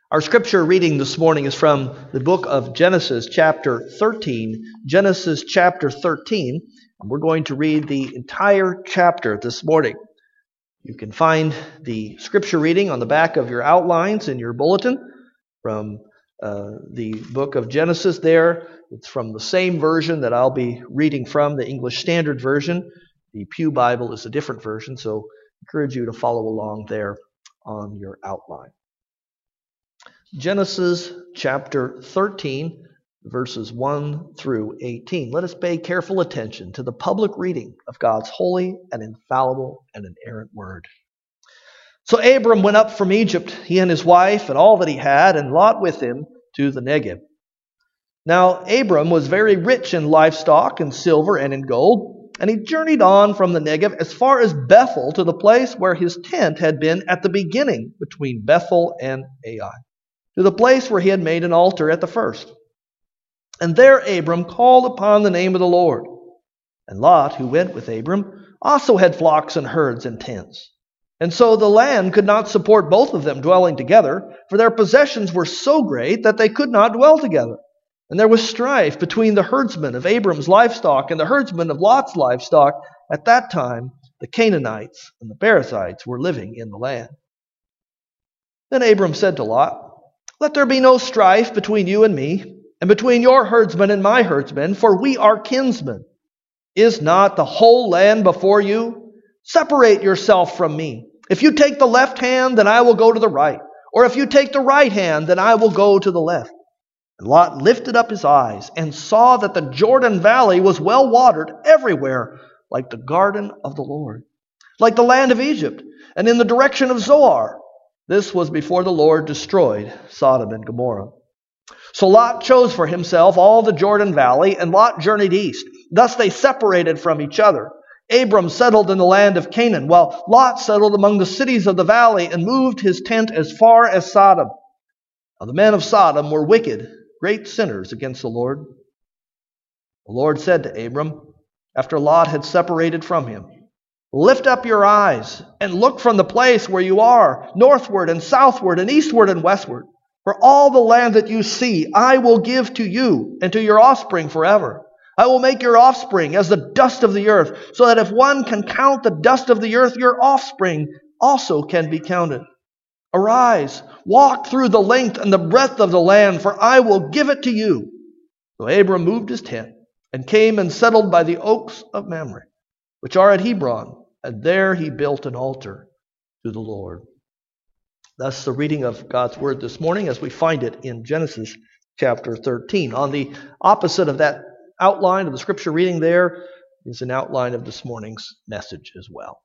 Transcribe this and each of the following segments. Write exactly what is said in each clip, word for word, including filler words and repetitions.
Our scripture reading this morning is from the book of Genesis, chapter thirteen. Genesis, chapter thirteen. And we're going to read the entire chapter this morning. You can find the scripture reading on the back of your outlines in your bulletin from uh, the book of Genesis there. It's from the same version that I'll be reading from, the English Standard Version. The Pew Bible is a different version, so I encourage you to follow along there on your outline. Genesis chapter thirteen, verses one through eighteen. Let us pay careful attention to the public reading of God's holy and infallible and inerrant word. So Abram went up from Egypt, he and his wife and all that he had, and Lot with him, to the Negev. Now Abram was very rich in livestock and silver and in gold, and he journeyed on from the Negev as far as Bethel, to the place where his tent had been at the beginning between Bethel and Ai, to the place where he had made an altar at the first. And there Abram called upon the name of the Lord. And Lot, who went with Abram, also had flocks and herds and tents. And so the land could not support both of them dwelling together, for their possessions were so great that they could not dwell together. And there was strife between the herdsmen of Abram's livestock and the herdsmen of Lot's livestock. At that time, the Canaanites and the Perizzites were living in the land. Then Abram said to Lot, "Let there be no strife between you and me, and between your herdsmen and my herdsmen, for we are kinsmen. Is not the whole land before you? Separate yourself from me. If you take the left hand, then I will go to the right. Or if you take the right hand, then I will go to the left." And Lot lifted up his eyes and saw that the Jordan Valley was well watered everywhere, like the garden of the Lord, like the land of Egypt, and in the direction of Zoar. This was before the Lord destroyed Sodom and Gomorrah. So Lot chose for himself all the Jordan Valley, and Lot journeyed east. Thus they separated from each other. Abram settled in the land of Canaan, while Lot settled among the cities of the valley and moved his tent as far as Sodom. Now the men of Sodom were wicked, great sinners against the Lord. The Lord said to Abram, after Lot had separated from him, "Lift up your eyes and look from the place where you are, northward and southward and eastward and westward. For all the land that you see, I will give to you and to your offspring forever. I will make your offspring as the dust of the earth, so that if one can count the dust of the earth, your offspring also can be counted. Arise, walk through the length and the breadth of the land, for I will give it to you." So Abram moved his tent and came and settled by the oaks of Mamre, which are at Hebron, and there he built an altar to the Lord. That's the reading of God's word this morning as we find it in Genesis chapter thirteen. On the opposite of that outline of the scripture reading there is an outline of this morning's message as well.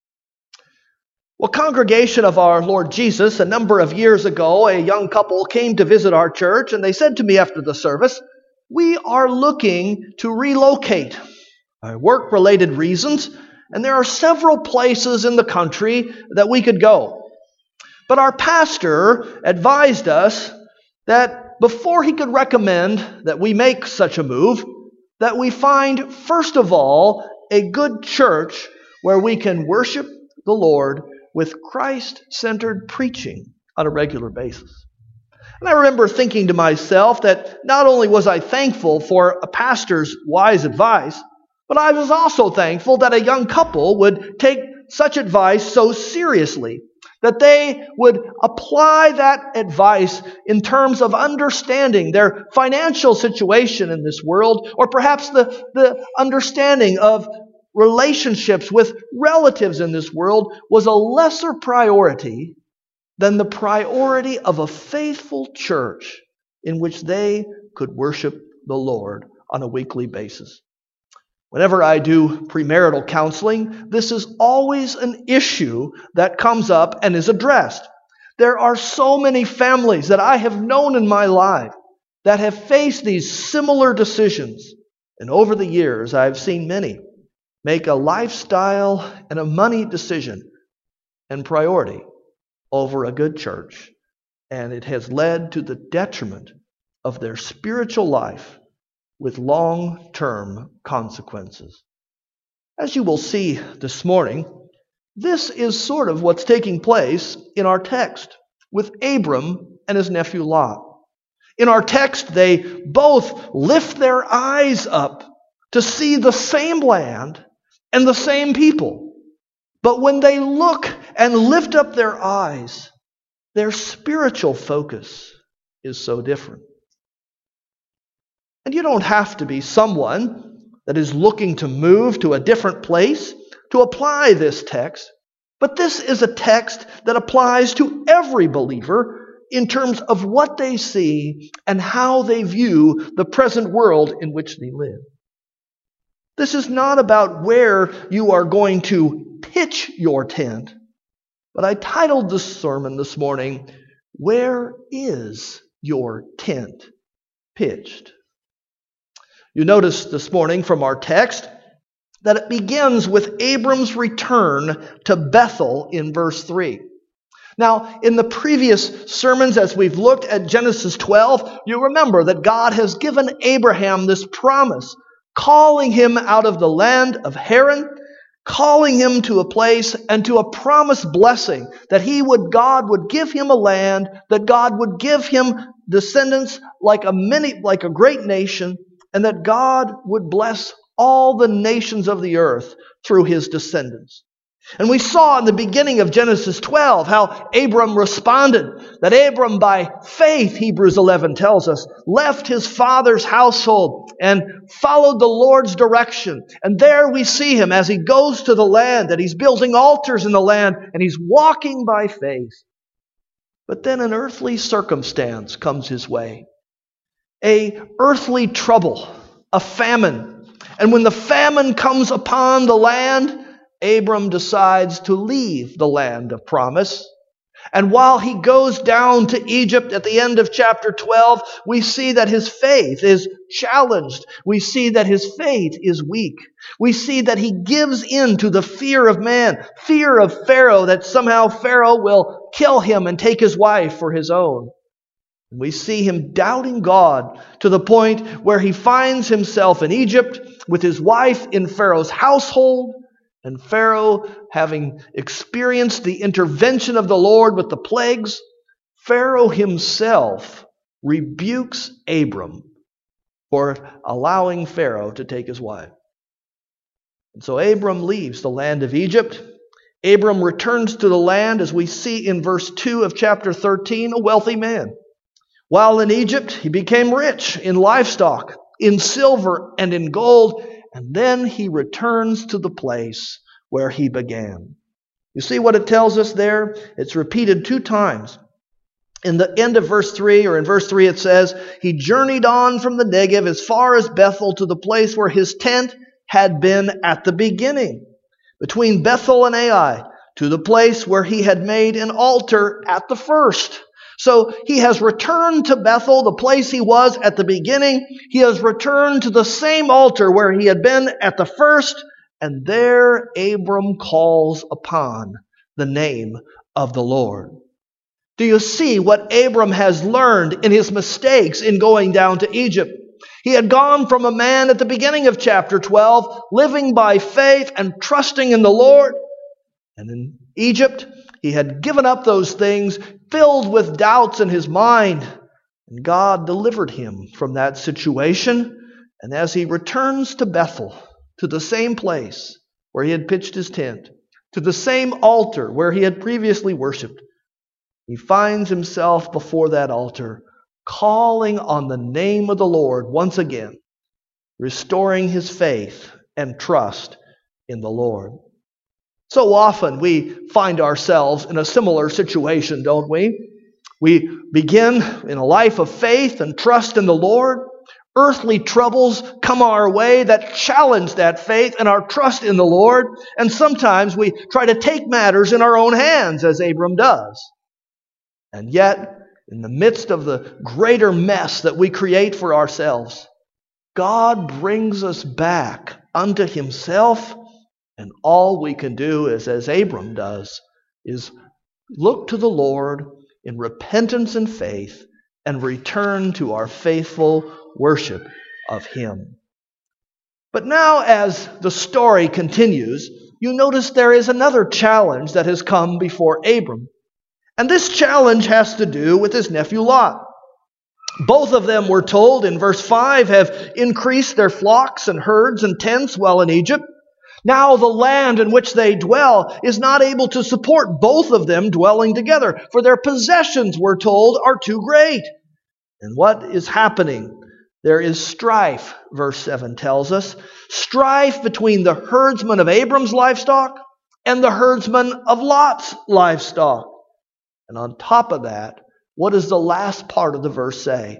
Well, congregation of our Lord Jesus, a number of years ago, a young couple came to visit our church, and they said to me after the service, "We are looking to relocate. Uh, work-related reasons, and there are several places in the country that we could go. But our pastor advised us that before he could recommend that we make such a move, that we find, first of all, a good church where we can worship the Lord with Christ-centered preaching on a regular basis." And I remember thinking to myself that not only was I thankful for a pastor's wise advice, but I was also thankful that a young couple would take such advice so seriously, that they would apply that advice in terms of understanding their financial situation in this world, or perhaps the, the understanding of relationships with relatives in this world was a lesser priority than the priority of a faithful church in which they could worship the Lord on a weekly basis. Whenever I do premarital counseling, this is always an issue that comes up and is addressed. There are so many families that I have known in my life that have faced these similar decisions. And over the years, I've seen many make a lifestyle and a money decision and priority over a good church. And it has led to the detriment of their spiritual life with long-term consequences. As you will see this morning, this is sort of what's taking place in our text. with Abram and his nephew Lot. In our text, they both lift their eyes up to see the same land and the same people. But when they look and lift up their eyes, their spiritual focus is so different. And you don't have to be someone that is looking to move to a different place to apply this text, but this is a text that applies to every believer in terms of what they see and how they view the present world in which they live. This is not about where you are going to pitch your tent, but I titled the sermon this morning, "Where is your tent pitched?" You notice this morning from our text that it begins with Abram's return to Bethel in verse three. Now, in the previous sermons, as we've looked at Genesis twelve, you remember that God has given Abraham this promise, calling him out of the land of Haran, calling him to a place and to a promised blessing, that he would, God would give him a land, that God would give him descendants like a many, like a great nation, and that God would bless all the nations of the earth through his descendants. And we saw in the beginning of Genesis twelve how Abram responded. That Abram, by faith, Hebrews eleven tells us, left his father's household and followed the Lord's direction. And there we see him as he goes to the land, that he's building altars in the land, and he's walking by faith. But then an earthly circumstance comes his way. A earthly trouble, a famine. And when the famine comes upon the land, Abram decides to leave the land of promise. And while he goes down to Egypt at the end of chapter twelve, we see that his faith is challenged. We see that his faith is weak. We see that he gives in to the fear of man, fear of Pharaoh, that somehow Pharaoh will kill him and take his wife for his own. We see him doubting God to the point where he finds himself in Egypt with his wife in Pharaoh's household, and Pharaoh, having experienced the intervention of the Lord with the plagues, Pharaoh himself rebukes Abram for allowing Pharaoh to take his wife. And so Abram leaves the land of Egypt. Abram returns to the land, as we see in verse two of chapter thirteen, a wealthy man. While in Egypt, he became rich in livestock, in silver, and in gold, and then he returns to the place where he began. You see what it tells us there? It's repeated two times. In the end of verse three, or in verse three, it says, he journeyed on from the Negev as far as Bethel to the place where his tent had been at the beginning, between Bethel and Ai, to the place where he had made an altar at the first. So he has returned to Bethel, the place he was at the beginning. He has returned to the same altar where he had been at the first. And there Abram calls upon the name of the Lord. Do you see what Abram has learned in his mistakes in going down to Egypt? He had gone from a man at the beginning of chapter twelve, living by faith and trusting in the Lord. And in Egypt, he had given up those things, filled with doubts in his mind. And God delivered him from that situation. And as he returns to Bethel, to the same place where he had pitched his tent, to the same altar where he had previously worshipped, he finds himself before that altar, calling on the name of the Lord once again, restoring his faith and trust in the Lord. So often we find ourselves in a similar situation, don't we? We begin in a life of faith and trust in the Lord. Earthly troubles come our way that challenge that faith and our trust in the Lord. And sometimes we try to take matters in our own hands, as Abram does. And yet, in the midst of the greater mess that we create for ourselves, God brings us back unto himself. And all we can do is, as Abram does, is look to the Lord in repentance and faith and return to our faithful worship of him. But now, as the story continues, you notice there is another challenge that has come before Abram. And this challenge has to do with his nephew Lot. Both of them, we're told in verse five, have increased their flocks and herds and tents while in Egypt. Now the land in which they dwell is not able to support both of them dwelling together, for their possessions, we're told, are too great. And what is happening? There is strife, verse seven tells us. Strife between the herdsmen of Abram's livestock and the herdsmen of Lot's livestock. And on top of that, what does the last part of the verse say?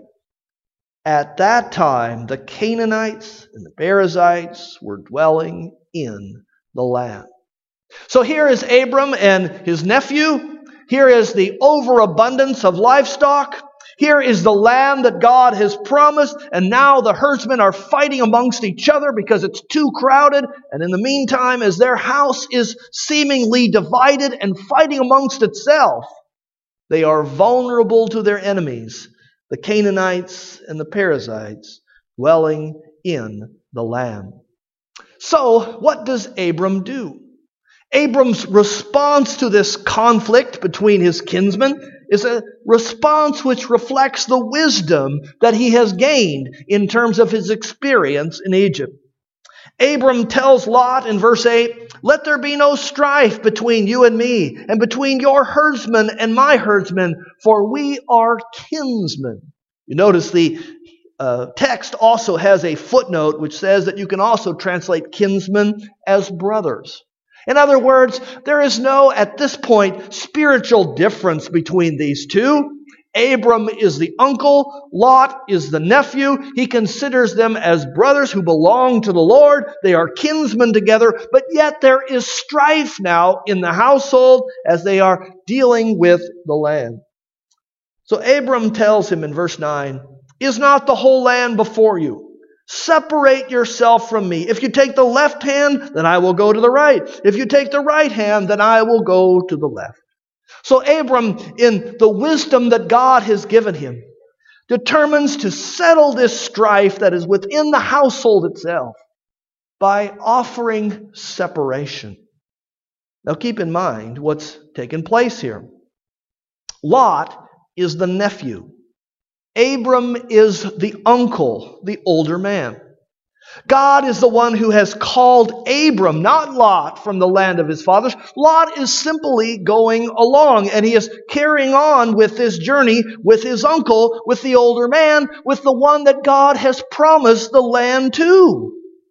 At that time, the Canaanites and the Perizzites were dwelling in the land. So here is Abram and his nephew. Here is the overabundance of livestock. Here is the land that God has promised, and now the herdsmen are fighting amongst each other because it's too crowded. And in the meantime, as their house is seemingly divided and fighting amongst itself, they are vulnerable to their enemies, the Canaanites and the Perizzites, dwelling in the land. So, what does Abram do? Abram's response to this conflict between his kinsmen is a response which reflects the wisdom that he has gained in terms of his experience in Egypt. Abram tells Lot in verse eight, "Let there be no strife between you and me, and between your herdsmen and my herdsmen, for we are kinsmen." You notice the uh, text also has a footnote which says that you can also translate kinsmen as brothers. In other words, there is no, at this point, spiritual difference between these two. Abram is the uncle, Lot is the nephew. He considers them as brothers who belong to the Lord. They are kinsmen together, but yet there is strife now in the household as they are dealing with the land. So Abram tells him in verse nine, "Is not the whole land before you? Separate yourself from me. If you take the left hand, then I will go to the right. If you take the right hand, then I will go to the left." So Abram, in the wisdom that God has given him, determines to settle this strife that is within the household itself by offering separation. Now keep in mind what's taken place here. Lot is the nephew. Abram is the uncle, the older man. God is the one who has called Abram, not Lot, from the land of his fathers. Lot is simply going along, and he is carrying on with this journey with his uncle, with the older man, with the one that God has promised the land to.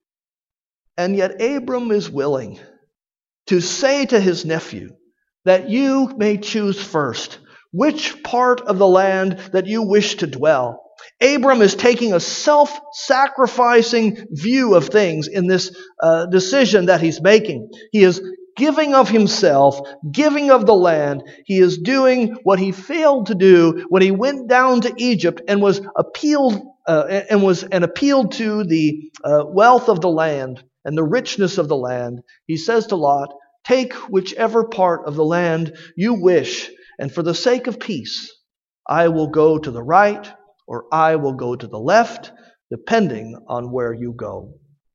And yet Abram is willing to say to his nephew that you may choose first which part of the land that you wish to dwell. Abram is taking a self-sacrificing view of things in this uh, decision that he's making. He is giving of himself, giving of the land. He is doing what he failed to do when he went down to Egypt and was appealed uh, and was and appealed to the uh, wealth of the land and the richness of the land. He says to Lot, "Take whichever part of the land you wish, and for the sake of peace, I will go to the right, or I will go to the left, depending on where you go."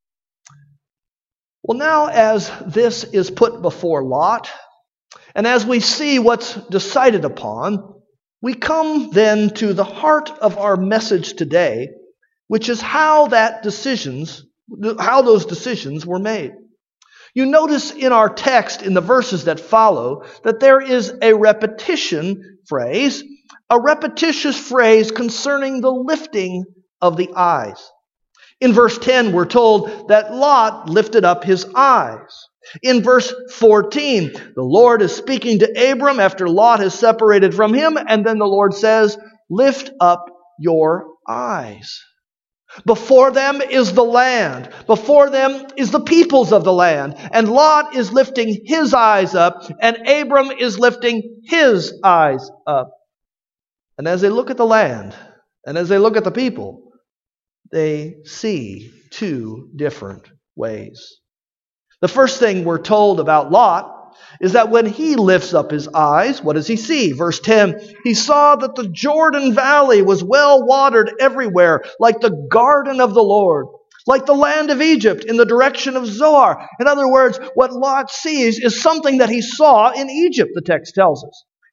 Well, now as this is put before Lot, and as we see what's decided upon, we come then to the heart of our message today, which is how that decisions, how those decisions were made. You notice in our text, in the verses that follow, that there is a repetition phrase, a repetitious phrase concerning the lifting of the eyes. In verse ten, we're told that Lot lifted up his eyes. In verse fourteen, the Lord is speaking to Abram after Lot has separated from him, and then the Lord says, "Lift up your eyes." Before them is the land. Before them is the peoples of the land. And Lot is lifting his eyes up, and Abram is lifting his eyes up. And as they look at the land, and as they look at the people, they see two different ways. The first thing we're told about Lot is that when he lifts up his eyes, what does he see? Verse ten, he saw that the Jordan Valley was well watered everywhere, like the garden of the Lord, like the land of Egypt in the direction of Zoar. In other words, what Lot sees is something that he saw in Egypt, the text tells us.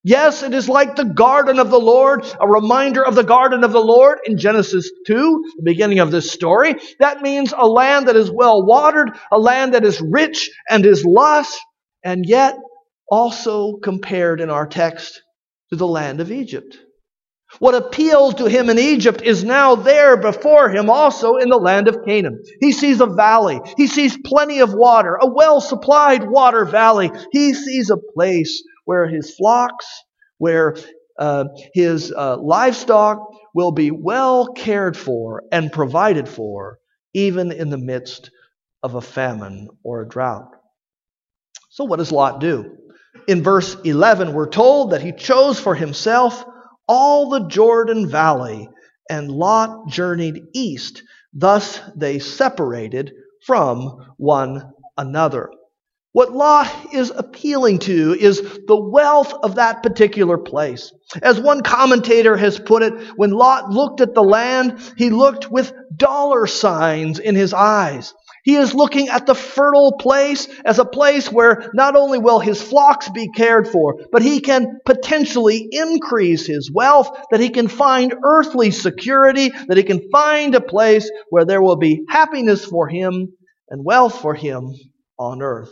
Yes, it is like the garden of the Lord, a reminder of the garden of the Lord in Genesis two, the beginning of this story. That means a land that is well watered, a land that is rich and is lush, and yet also compared in our text to the land of Egypt. What appealed to him in Egypt is now there before him also in the land of Canaan. He sees a valley. He sees plenty of water, a well-supplied water valley. He sees a place where his flocks, where uh, his uh, livestock will be well cared for and provided for, even in the midst of a famine or a drought. So what does Lot do? In verse eleven, we're told that he chose for himself all the Jordan Valley, and Lot journeyed east. Thus they separated from one another. What Lot is appealing to is the wealth of that particular place. As one commentator has put it, when Lot looked at the land, he looked with dollar signs in his eyes. He is looking at the fertile place as a place where not only will his flocks be cared for, but he can potentially increase his wealth, that he can find earthly security, that he can find a place where there will be happiness for him and wealth for him on earth.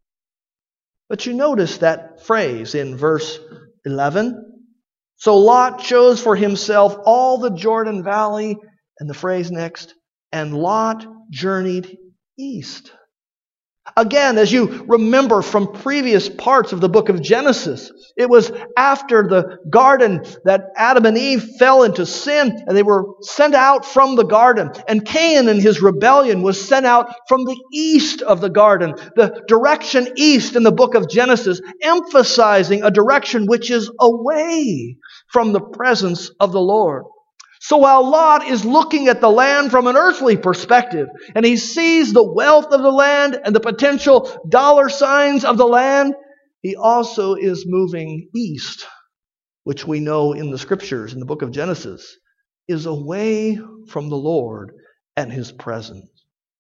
But you notice that phrase in verse eleven. So Lot chose for himself all the Jordan Valley, and the phrase next, and Lot journeyed east. Again, as you remember from previous parts of the book of Genesis, it was after the garden that Adam and Eve fell into sin and they were sent out from the garden. And Cain in his rebellion was sent out from the east of the garden. The direction east in the book of Genesis, emphasizing a direction which is away from the presence of the Lord. So while Lot is looking at the land from an earthly perspective, and he sees the wealth of the land and the potential dollar signs of the land, he also is moving east, which we know in the scriptures, in the book of Genesis, is away from the Lord and his presence.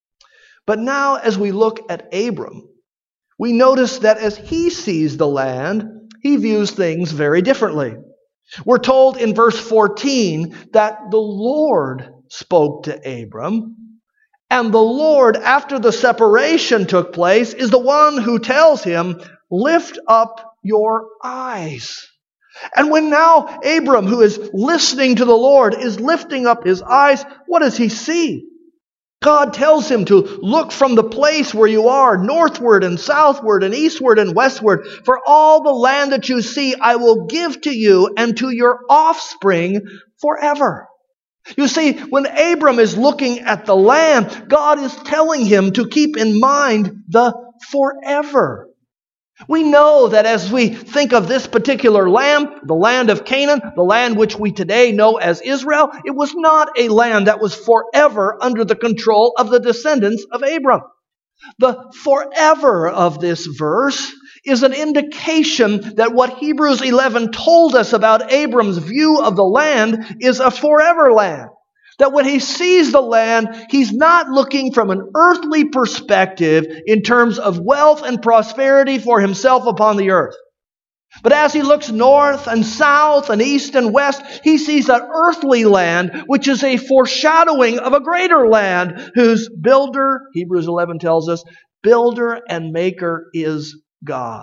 But now as we look at Abram, we notice that as he sees the land, he views things very differently. We're told in verse fourteen that the Lord spoke to Abram, and the Lord, after the separation took place, is the one who tells him, lift up your eyes. And when now Abram, who is listening to the Lord, is lifting up his eyes, what does he see? God tells him to look from the place where you are, northward and southward and eastward and westward. For all the land that you see, I will give to you and to your offspring forever. You see, when Abram is looking at the land, God is telling him to keep in mind the forever. We know that as we think of this particular land, the land of Canaan, the land which we today know as Israel, it was not a land that was forever under the control of the descendants of Abram. The forever of this verse is an indication that what Hebrews eleven told us about Abram's view of the land is a forever land. That when he sees the land, he's not looking from an earthly perspective in terms of wealth and prosperity for himself upon the earth. But as he looks north and south and east and west, he sees an earthly land, which is a foreshadowing of a greater land, whose builder, Hebrews eleven tells us, builder and maker is God.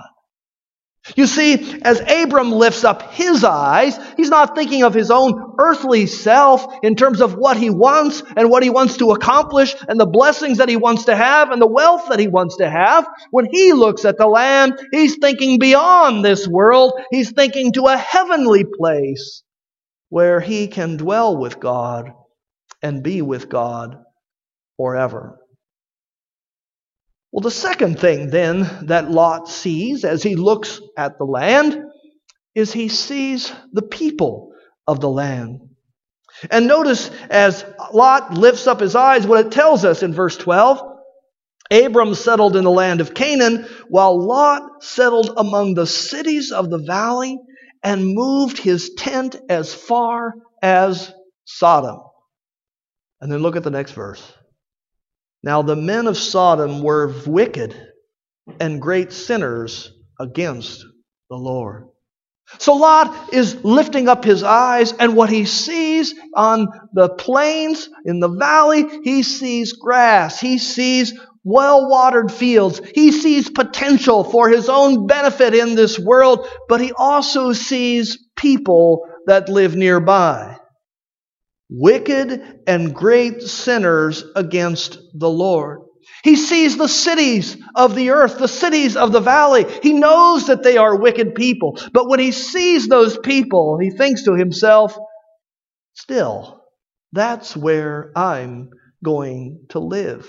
You see, as Abram lifts up his eyes, he's not thinking of his own earthly self in terms of what he wants and what he wants to accomplish and the blessings that he wants to have and the wealth that he wants to have. When he looks at the land, he's thinking beyond this world. He's thinking to a heavenly place where he can dwell with God and be with God forever. Well, the second thing then that Lot sees as he looks at the land is he sees the people of the land. And notice as Lot lifts up his eyes what it tells us in verse twelve. Abram settled in the land of Canaan, while Lot settled among the cities of the valley and moved his tent as far as Sodom. And then look at the next verse. Now the men of Sodom were wicked and great sinners against the Lord. So Lot is lifting up his eyes, and what he sees on the plains, in the valley, he sees grass. He sees well-watered fields. He sees potential for his own benefit in this world, but he also sees people that live nearby. Wicked and great sinners against the Lord. He sees the cities of the earth, the cities of the valley. He knows that they are wicked people. But when he sees those people, he thinks to himself, still, that's where I'm going to live.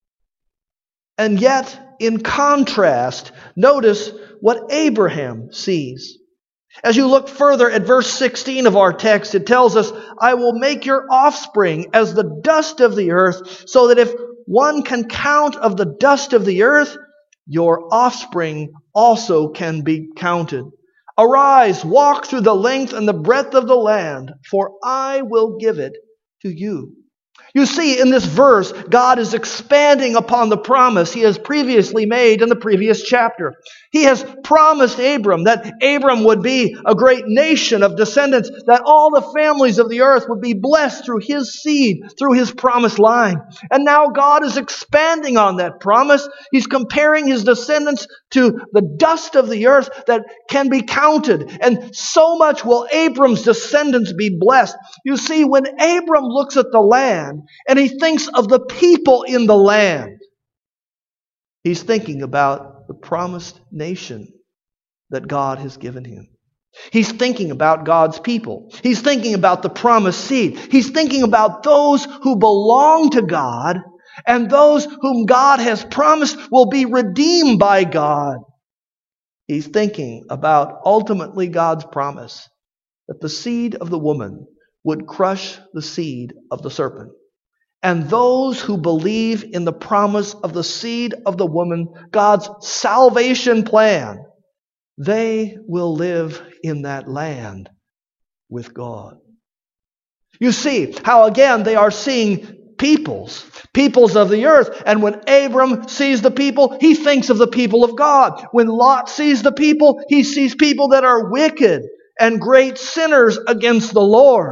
And yet, in contrast, notice what Abraham sees. As you look further at verse sixteen of our text, it tells us, I will make your offspring as the dust of the earth, so that if one can count of the dust of the earth, your offspring also can be counted. Arise, walk through the length and the breadth of the land, for I will give it to you. You see, in this verse, God is expanding upon the promise He has previously made in the previous chapter. He has promised Abram that Abram would be a great nation of descendants, that all the families of the earth would be blessed through his seed, through his promised line. And now God is expanding on that promise. He's comparing his descendants to the dust of the earth that can be counted. And so much will Abram's descendants be blessed. You see, when Abram looks at the land and he thinks of the people in the land, he's thinking about the promised nation that God has given him. He's thinking about God's people. He's thinking about the promised seed. He's thinking about those who belong to God and those whom God has promised will be redeemed by God. He's thinking about ultimately God's promise that the seed of the woman would crush the seed of the serpent. And those who believe in the promise of the seed of the woman, God's salvation plan, they will live in that land with God. You see how again they are seeing peoples, peoples of the earth. And when Abram sees the people, he thinks of the people of God. When Lot sees the people, he sees people that are wicked and great sinners against the Lord.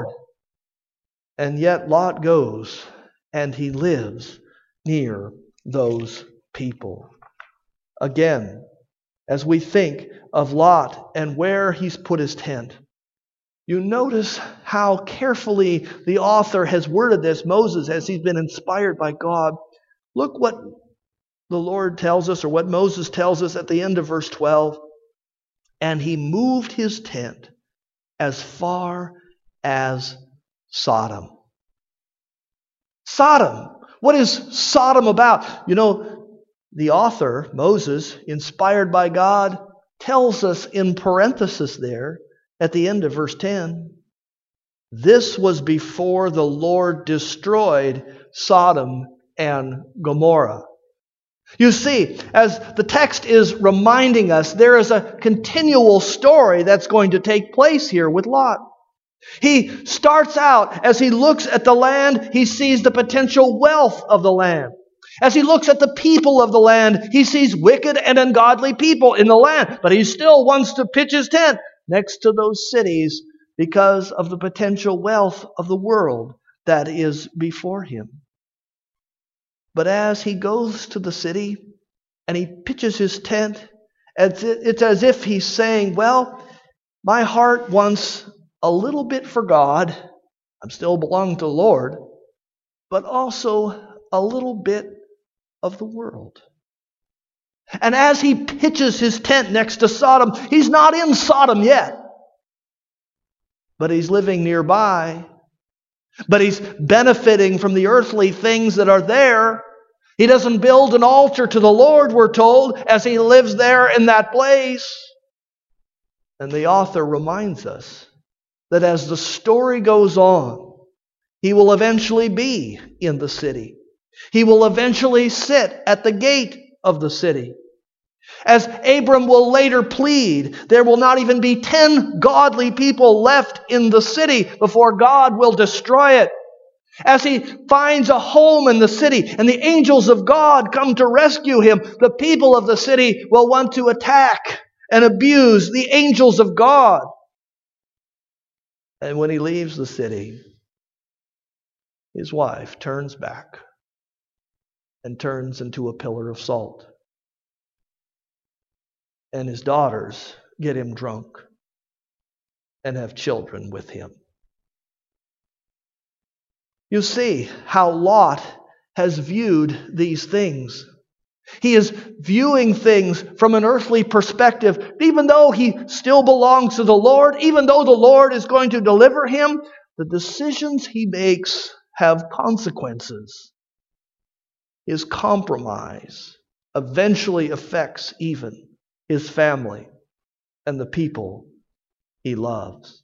And yet Lot goes and he lives near those people. Again, as we think of Lot and where he's put his tent, you notice how carefully the author has worded this, Moses, as he's been inspired by God. Look what the Lord tells us, or what Moses tells us at the end of verse twelve. And he moved his tent as far as Sodom. Sodom. What is Sodom about? You know, the author, Moses, inspired by God, tells us in parenthesis there at the end of verse ten, this was before the Lord destroyed Sodom and Gomorrah. You see, as the text is reminding us, there is a continual story that's going to take place here with Lot. He starts out, as he looks at the land, he sees the potential wealth of the land. As he looks at the people of the land, he sees wicked and ungodly people in the land. But he still wants to pitch his tent next to those cities because of the potential wealth of the world that is before him. But as he goes to the city and he pitches his tent, it's as if he's saying, well, my heart wants a little bit for God. I'm still belonging to the Lord, but also a little bit of the world. And as he pitches his tent next to Sodom, he's not in Sodom yet, but he's living nearby. But he's benefiting from the earthly things that are there. He doesn't build an altar to the Lord, we're told, as he lives there in that place. And the author reminds us that as the story goes on, he will eventually be in the city. He will eventually sit at the gate of the city. As Abram will later plead, there will not even be ten godly people left in the city before God will destroy it. As he finds a home in the city and the angels of God come to rescue him, the people of the city will want to attack and abuse the angels of God. And when he leaves the city, his wife turns back and turns into a pillar of salt. And his daughters get him drunk and have children with him. You see how Lot has viewed these things. He is viewing things from an earthly perspective, even though he still belongs to the Lord, even though the Lord is going to deliver him, the decisions he makes have consequences. His compromise eventually affects even his family and the people he loves.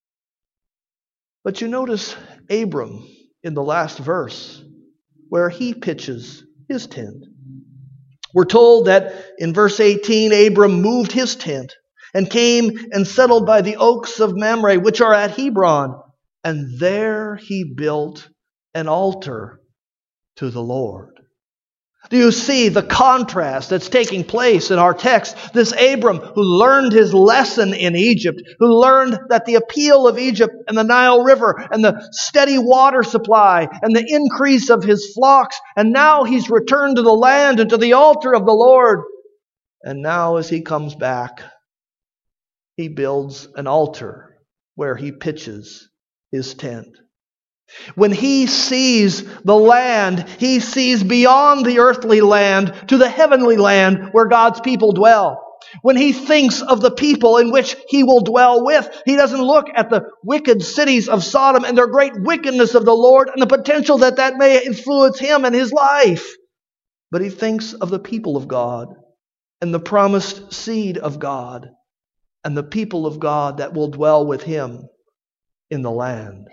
But you notice Abram in the last verse, where he pitches his tent. We're told that in verse eighteen, Abram moved his tent and came and settled by the oaks of Mamre, which are at Hebron. And there he built an altar to the Lord. Do you see the contrast that's taking place in our text? This Abram who learned his lesson in Egypt, who learned that the appeal of Egypt and the Nile River and the steady water supply and the increase of his flocks, and now he's returned to the land and to the altar of the Lord. And now as he comes back, he builds an altar where he pitches his tent. When he sees the land, he sees beyond the earthly land to the heavenly land where God's people dwell. When he thinks of the people in which he will dwell with, he doesn't look at the wicked cities of Sodom and their great wickedness of the Lord and the potential that that may influence him and his life. But he thinks of the people of God and the promised seed of God and the people of God that will dwell with him in the land.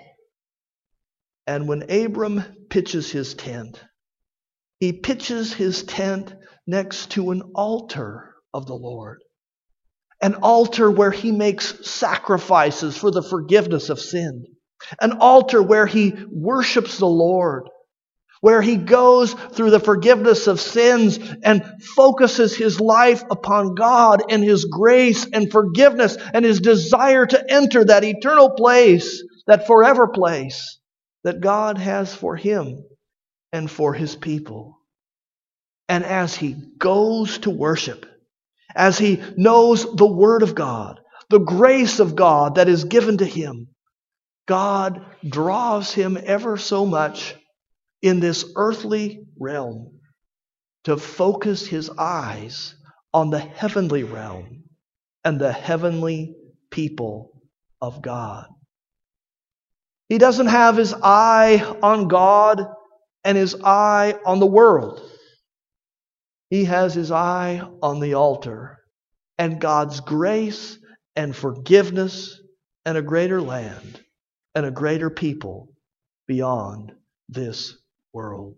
And when Abram pitches his tent, he pitches his tent next to an altar of the Lord. An altar where he makes sacrifices for the forgiveness of sin. An altar where he worships the Lord. Where he goes through the forgiveness of sins and focuses his life upon God and his grace and forgiveness and his desire to enter that eternal place, that forever place that God has for him and for his people. And as he goes to worship, as he knows the Word of God, the grace of God that is given to him, God draws him ever so much in this earthly realm to focus his eyes on the heavenly realm and the heavenly people of God. He doesn't have his eye on God and his eye on the world. He has his eye on the altar and God's grace and forgiveness and a greater land and a greater people beyond this world.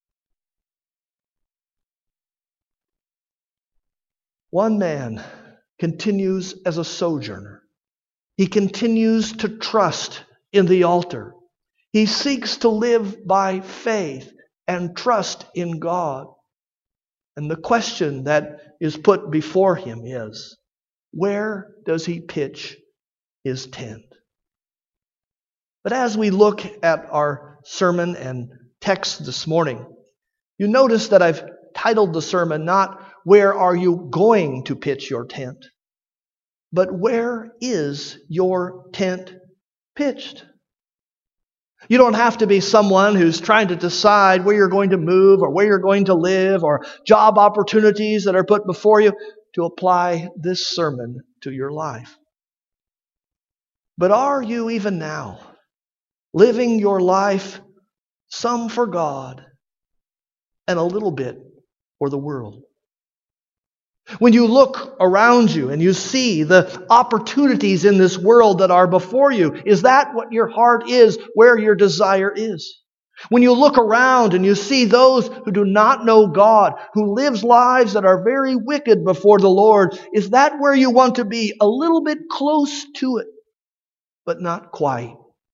One man continues as a sojourner. He continues to trust in the altar. He seeks to live by faith and trust in God. And the question that is put before him is, where does he pitch his tent? But as we look at our sermon and text this morning, you notice that I've titled the sermon not "Where are you going to pitch your tent?" but "Where is your tent pitched?" You don't have to be someone who's trying to decide where you're going to move or where you're going to live or job opportunities that are put before you to apply this sermon to your life. But are you even now living your life some for God and a little bit for the world? When you look around you and you see the opportunities in this world that are before you, is that what your heart is, where your desire is? When you look around and you see those who do not know God, who live lives that are very wicked before the Lord, is that where you want to be? A little bit close to it, but not quite.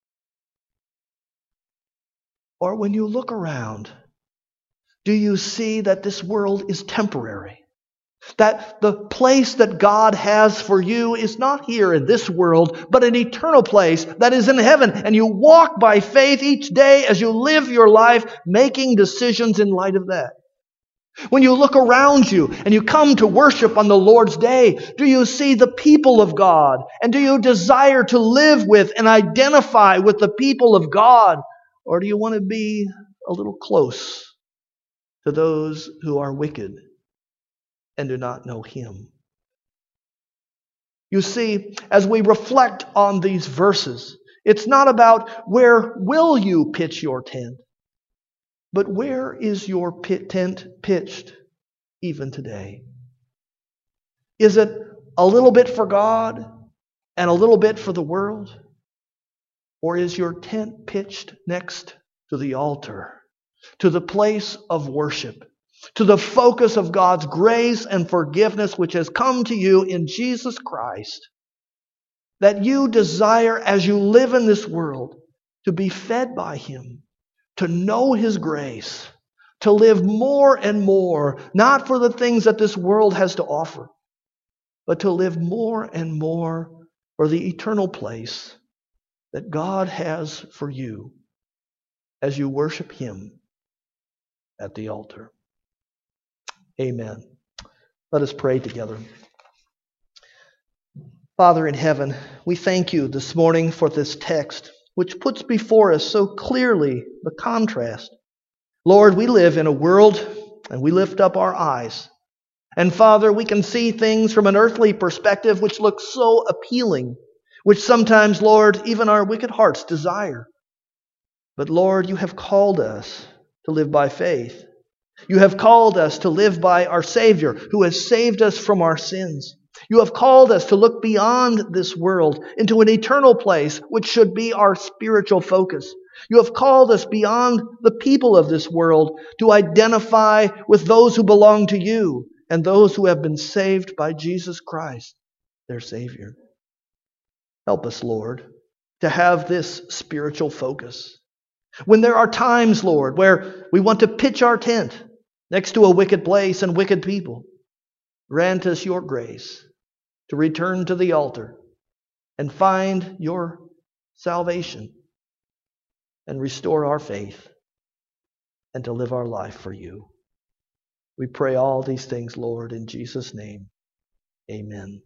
Or when you look around, do you see that this world is temporary? That the place that God has for you is not here in this world, but an eternal place that is in heaven. And you walk by faith each day as you live your life, making decisions in light of that. When you look around you and you come to worship on the Lord's day, do you see the people of God? And do you desire to live with and identify with the people of God? Or do you want to be a little close to those who are wicked and do not know Him? You see, as we reflect on these verses, it's not about where will you pitch your tent, but where is your pit tent pitched even today? Is it a little bit for God and a little bit for the world? Or is your tent pitched next to the altar, to the place of worship, to the focus of God's grace and forgiveness which has come to you in Jesus Christ, that you desire as you live in this world to be fed by Him, to know His grace, to live more and more, not for the things that this world has to offer, but to live more and more for the eternal place that God has for you as you worship Him at the altar. Amen. Let us pray together. Father in heaven, we thank You this morning for this text, which puts before us so clearly the contrast. Lord, we live in a world and we lift up our eyes. And Father, we can see things from an earthly perspective which look so appealing, which sometimes, Lord, even our wicked hearts desire. But Lord, You have called us to live by faith. You have called us to live by our Savior, who has saved us from our sins. You have called us to look beyond this world into an eternal place, which should be our spiritual focus. You have called us beyond the people of this world to identify with those who belong to You and those who have been saved by Jesus Christ, their Savior. Help us, Lord, to have this spiritual focus. When there are times, Lord, where we want to pitch our tent next to a wicked place and wicked people, grant us Your grace to return to the altar and find Your salvation and restore our faith and to live our life for You. We pray all these things, Lord, in Jesus' name. Amen.